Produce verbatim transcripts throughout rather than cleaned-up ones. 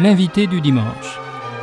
l'invité du dimanche.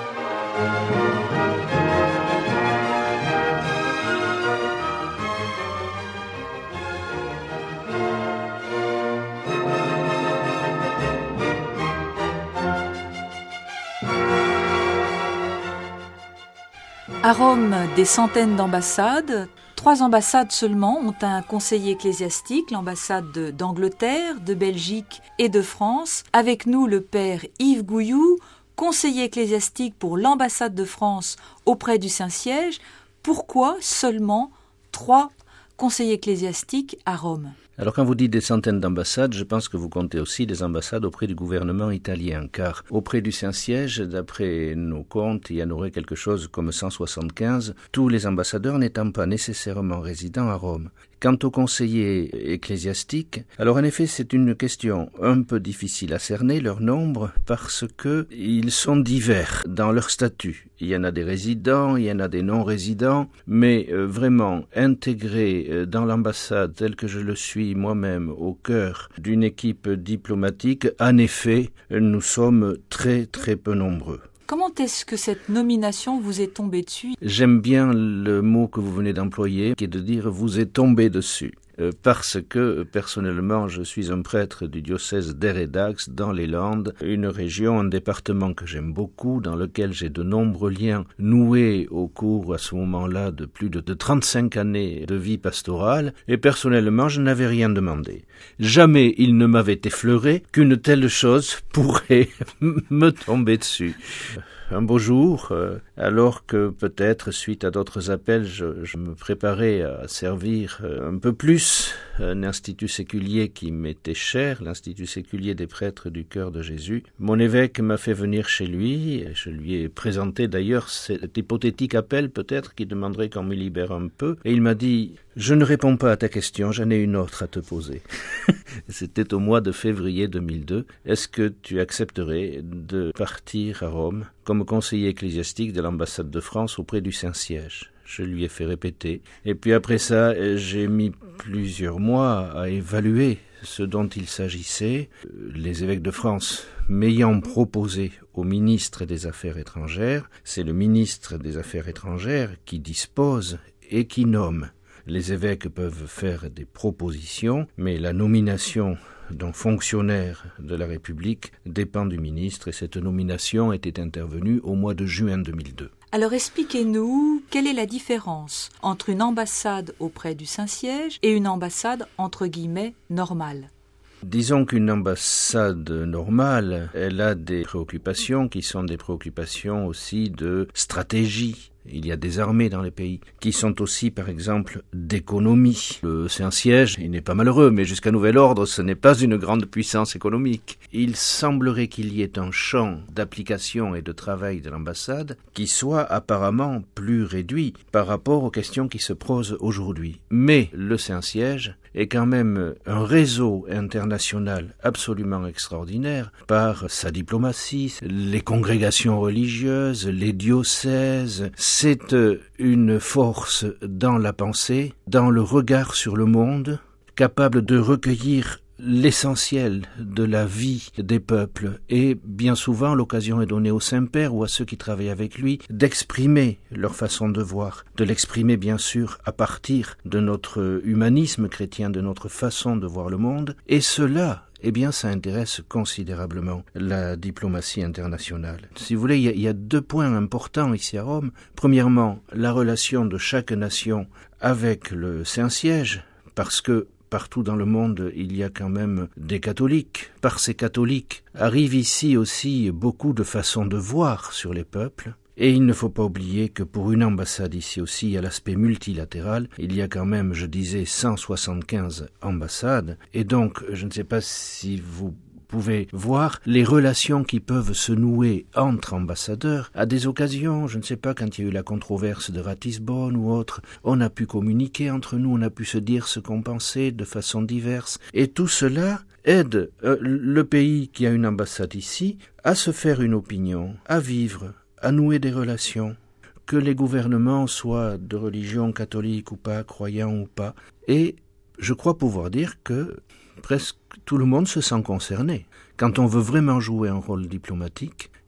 À Rome, des centaines d'ambassades. Trois ambassades seulement ont un conseiller ecclésiastique, l'ambassade de- d'Angleterre, de Belgique et de France. Avec nous, le père Yves Gouilloux, conseiller ecclésiastique pour l'ambassade de France auprès du Saint-Siège. Pourquoi seulement trois conseillers ecclésiastiques à Rome ? Alors quand vous dites des centaines d'ambassades, je pense que vous comptez aussi des ambassades auprès du gouvernement italien, car auprès du Saint-Siège, d'après nos comptes, il y en aurait quelque chose comme cent soixante-quinze, tous les ambassadeurs n'étant pas nécessairement résidents à Rome. Quant aux conseillers ecclésiastiques, alors en effet c'est une question un peu difficile à cerner, leur nombre, parce que ils sont divers dans leur statut. Il y en a des résidents, il y en a des non-résidents, mais euh, vraiment intégrés euh, dans l'ambassade telle que je le suis moi-même au cœur d'une équipe diplomatique, en effet, nous sommes très très peu nombreux. Comment est-ce que cette nomination vous est tombée dessus ? J'aime bien le mot que vous venez d'employer, qui est de dire « vous est tombé dessus ». Parce que, personnellement, je suis un prêtre du diocèse d'Aire et d'Ax, dans les Landes, une région, un département que j'aime beaucoup, dans lequel j'ai de nombreux liens noués au cours, à ce moment-là, de plus de, de trente-cinq années de vie pastorale, et personnellement, je n'avais rien demandé. Jamais il ne m'avait effleuré qu'une telle chose pourrait me tomber dessus. Un beau jour, euh, alors que peut-être, suite à d'autres appels, je, je me préparais à servir euh, un peu plus un institut séculier qui m'était cher, l'Institut séculier des prêtres du cœur de Jésus. Mon évêque m'a fait venir chez lui, et je lui ai présenté d'ailleurs cet hypothétique appel peut-être qui demanderait qu'on me libère un peu, et il m'a dit « Je ne réponds pas à ta question, j'en ai une autre à te poser. » C'était au mois de février deux mille deux. Est-ce que tu accepterais de partir à Rome comme conseiller ecclésiastique de l'ambassade de France auprès du Saint-Siège ? Je lui ai fait répéter. Et puis après ça, j'ai mis plusieurs mois à évaluer ce dont il s'agissait. Les évêques de France m'ayant proposé au ministre des Affaires étrangères, c'est le ministre des Affaires étrangères qui dispose et qui nomme. Les évêques peuvent faire des propositions, mais la nomination d'un fonctionnaire de la République dépend du ministre, et cette nomination était intervenue au mois de juin deux mille deux. Alors expliquez-nous, quelle est la différence entre une ambassade auprès du Saint-Siège et une ambassade entre guillemets normale ? Disons qu'une ambassade normale, elle a des préoccupations qui sont des préoccupations aussi de stratégie. Il y a des armées dans les pays qui sont aussi, par exemple, d'économie. Le Saint-Siège, il n'est pas malheureux, mais jusqu'à nouvel ordre, ce n'est pas une grande puissance économique. Il semblerait qu'il y ait un champ d'application et de travail de l'ambassade qui soit apparemment plus réduit par rapport aux questions qui se posent aujourd'hui. Mais le Saint-Siège est quand même un réseau international absolument extraordinaire par sa diplomatie, les congrégations religieuses, les diocèses. C'est une force dans la pensée, dans le regard sur le monde, capable de recueillir l'essentiel de la vie des peuples, et bien souvent l'occasion est donnée au Saint-Père ou à ceux qui travaillent avec lui d'exprimer leur façon de voir, de l'exprimer bien sûr à partir de notre humanisme chrétien, de notre façon de voir le monde, et cela, eh bien, ça intéresse considérablement la diplomatie internationale. Si vous voulez, il y a, il y a deux points importants ici à Rome. Premièrement, la relation de chaque nation avec le Saint-Siège, parce que partout dans le monde, il y a quand même des catholiques. Par ces catholiques arrivent ici aussi beaucoup de façons de voir sur les peuples. Et il ne faut pas oublier que pour une ambassade ici aussi, il y a l'aspect multilatéral. Il y a quand même, je disais, cent soixante-quinze ambassades. Et donc, je ne sais pas si vous pouvez voir les relations qui peuvent se nouer entre ambassadeurs à des occasions, je ne sais pas, quand il y a eu la controverse de Ratisbonne ou autre, on a pu communiquer entre nous, on a pu se dire ce qu'on pensait de façon diverse, et tout cela aide euh, le pays qui a une ambassade ici à se faire une opinion, à vivre, à nouer des relations, que les gouvernements soient de religion catholique ou pas, croyants ou pas, et je crois pouvoir dire que presque tout le monde se sent concerné. Quand on veut vraiment jouer un rôle diplomatique,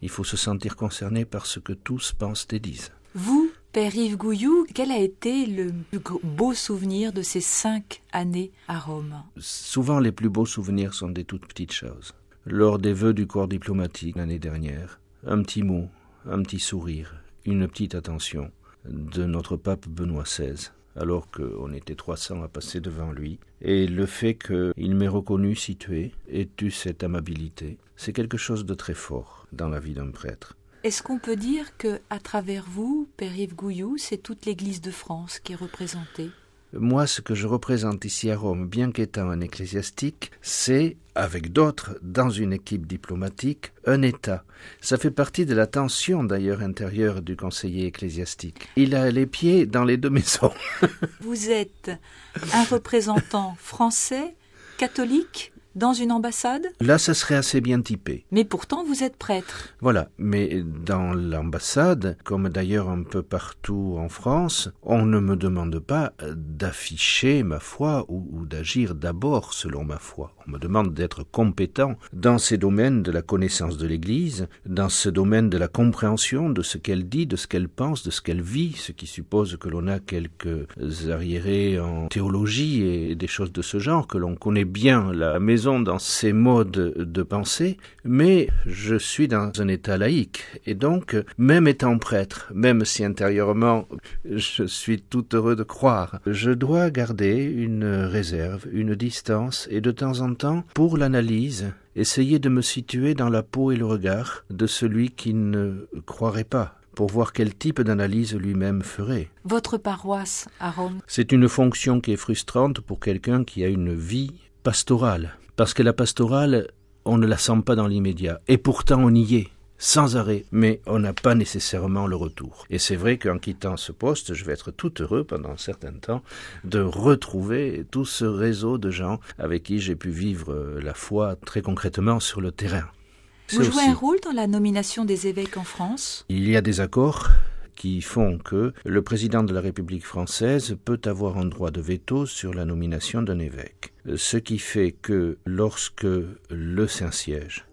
Il faut se sentir concerné par ce que tous pensent et disent. Vous, Père Yves Gouilloux, quel a été le plus beau souvenir de ces cinq années à Rome? Souvent, les plus beaux souvenirs sont des toutes petites choses. Lors des vœux du corps diplomatique l'année dernière, un petit mot, un petit sourire, une petite attention de notre pape Benoît seize, alors qu'on était trois cents à passer devant lui. Et le fait qu'il m'ait reconnu situé et eut cette amabilité, c'est quelque chose de très fort dans la vie d'un prêtre. Est-ce qu'on peut dire que, à travers vous, Père Yves Gouilloux, c'est toute l'Église de France qui est représentée? Moi, ce que je représente ici à Rome, bien qu'étant un ecclésiastique, c'est, avec d'autres, dans une équipe diplomatique, un État. Ça fait partie de la tension, d'ailleurs, intérieure du conseiller ecclésiastique. Il a les pieds dans les deux maisons. Vous êtes un représentant français, catholique, dans une ambassade? Là, ça serait assez bien typé. Mais pourtant, vous êtes prêtre. Voilà, mais dans l'ambassade, comme d'ailleurs un peu partout en France, on ne me demande pas d'afficher ma foi ou, ou d'agir d'abord selon ma foi. On me demande d'être compétent dans ces domaines de la connaissance de l'Église, dans ce domaine de la compréhension de ce qu'elle dit, de ce qu'elle pense, de ce qu'elle vit, ce qui suppose que l'on a quelques arriérés en théologie et des choses de ce genre, que l'on connaît bien la maison dans ces modes de pensée, mais je suis dans un état laïque, et donc, même étant prêtre, même si intérieurement je suis tout heureux de croire, je dois garder une réserve, une distance, et de temps en temps, pour l'analyse, essayer de me situer dans la peau et le regard de celui qui ne croirait pas, pour voir quel type d'analyse lui-même ferait. Votre paroisse à Rome? C'est une fonction qui est frustrante pour quelqu'un qui a une vie pastorale. Parce que la pastorale, on ne la sent pas dans l'immédiat. Et pourtant, on y est, sans arrêt. Mais on n'a pas nécessairement le retour. Et c'est vrai qu'en quittant ce poste, je vais être tout heureux pendant un certain temps de retrouver tout ce réseau de gens avec qui j'ai pu vivre la foi très concrètement sur le terrain. C'est Vous jouez aussi un rôle dans la nomination des évêques en France? Il y a des accords qui font que le président de la République française peut avoir un droit de veto sur la nomination d'un évêque. Ce qui fait que lorsque le Saint-Siège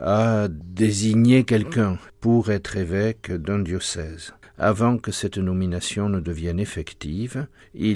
a désigné quelqu'un pour être évêque d'un diocèse, avant que cette nomination ne devienne effective,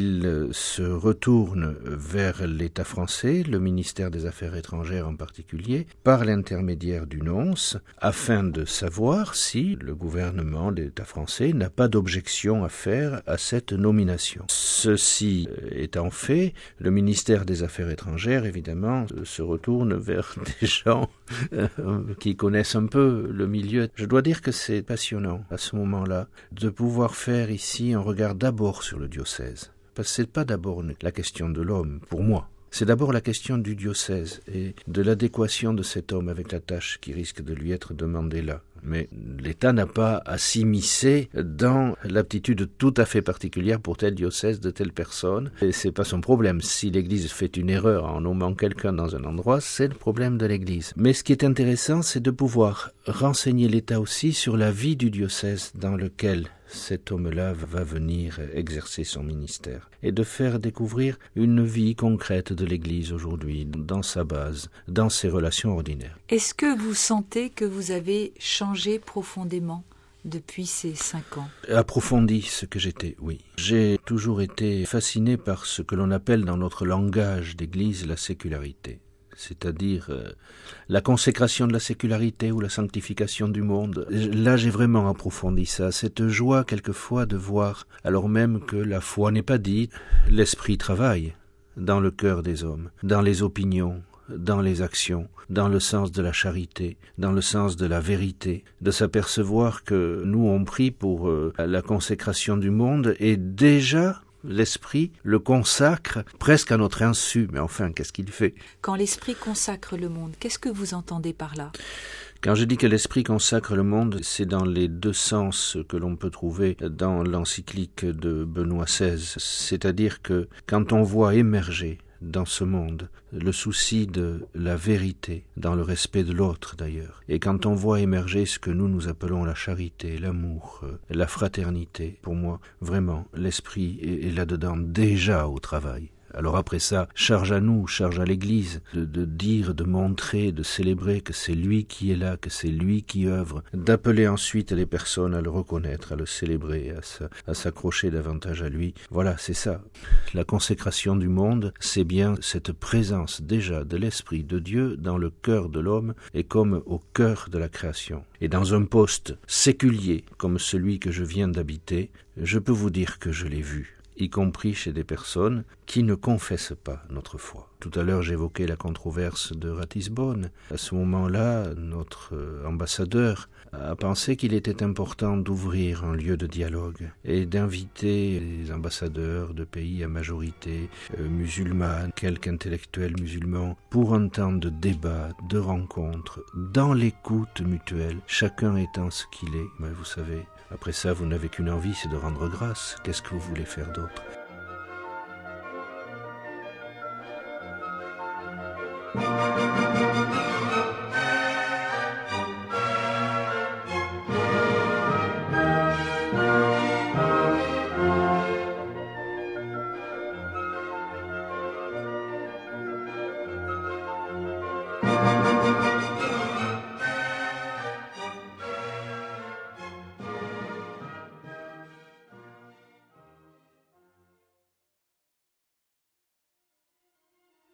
il se retourne vers l'État français, le ministère des Affaires étrangères en particulier, par l'intermédiaire du nonce, afin de savoir si le gouvernement de l'État français n'a pas d'objection à faire à cette nomination. Ceci étant fait, le ministère des Affaires étrangères, évidemment, se retourne vers des gens euh, qui connaissent un peu le milieu. Je dois dire que c'est passionnant à ce moment-là de pouvoir faire ici un regard d'abord sur le diocèse. Parce que c'est pas d'abord la question de l'homme, pour moi. C'est d'abord la question du diocèse et de l'adéquation de cet homme avec la tâche qui risque de lui être demandée là. Mais l'État n'a pas à s'immiscer dans l'aptitude tout à fait particulière pour tel diocèse de telle personne. Et c'est pas son problème. Si l'Église fait une erreur en nommant quelqu'un dans un endroit, c'est le problème de l'Église. Mais ce qui est intéressant, c'est de pouvoir renseigner l'État aussi sur la vie du diocèse dans lequel cet homme-là va venir exercer son ministère et de faire découvrir une vie concrète de l'Église aujourd'hui, dans sa base, dans ses relations ordinaires. Est-ce que vous sentez que vous avez changé profondément depuis ces cinq ans? Approfondi ce que j'étais, oui. J'ai toujours été fasciné par ce que l'on appelle dans notre langage d'Église la sécularité. C'est-à-dire euh, la consécration de la sécularité ou la sanctification du monde. Là, j'ai vraiment approfondi ça, cette joie quelquefois de voir, alors même que la foi n'est pas dite, l'esprit travaille dans le cœur des hommes, dans les opinions, dans les actions, dans le sens de la charité, dans le sens de la vérité, de s'apercevoir que nous on prie pour euh, la consécration du monde et déjà l'esprit le consacre presque à notre insu, mais enfin, qu'est-ce qu'il fait? Quand l'esprit consacre le monde, qu'est-ce que vous entendez par là? Quand je dis que l'esprit consacre le monde, c'est dans les deux sens que l'on peut trouver dans l'encyclique de Benoît seize, c'est-à-dire que quand on voit émerger dans ce monde le souci de la vérité, dans le respect de l'autre d'ailleurs. Et quand on voit émerger ce que nous nous appelons la charité, l'amour, la fraternité, pour moi, vraiment, l'esprit est là-dedans déjà au travail. Alors après ça, charge à nous, charge à l'Église, de, de dire, de montrer, de célébrer que c'est lui qui est là, que c'est lui qui œuvre, d'appeler ensuite les personnes à le reconnaître, à le célébrer, à, sa, à s'accrocher davantage à lui. Voilà, c'est ça. La consécration du monde, c'est bien cette présence déjà de l'Esprit de Dieu dans le cœur de l'homme et comme au cœur de la création. Et dans un poste séculier comme celui que je viens d'habiter, je peux vous dire que je l'ai vu, y compris chez des personnes qui ne confessent pas notre foi. Tout à l'heure, j'évoquais la controverse de Ratisbonne. À ce moment-là, notre ambassadeur a pensé qu'il était important d'ouvrir un lieu de dialogue et d'inviter les ambassadeurs de pays à majorité euh, musulmane, quelques intellectuels musulmans, pour un temps de débat, de rencontre, dans l'écoute mutuelle, chacun étant ce qu'il est. Mais vous savez, après ça, vous n'avez qu'une envie, c'est de rendre grâce. Qu'est-ce que vous voulez faire d'autre ? Thank you.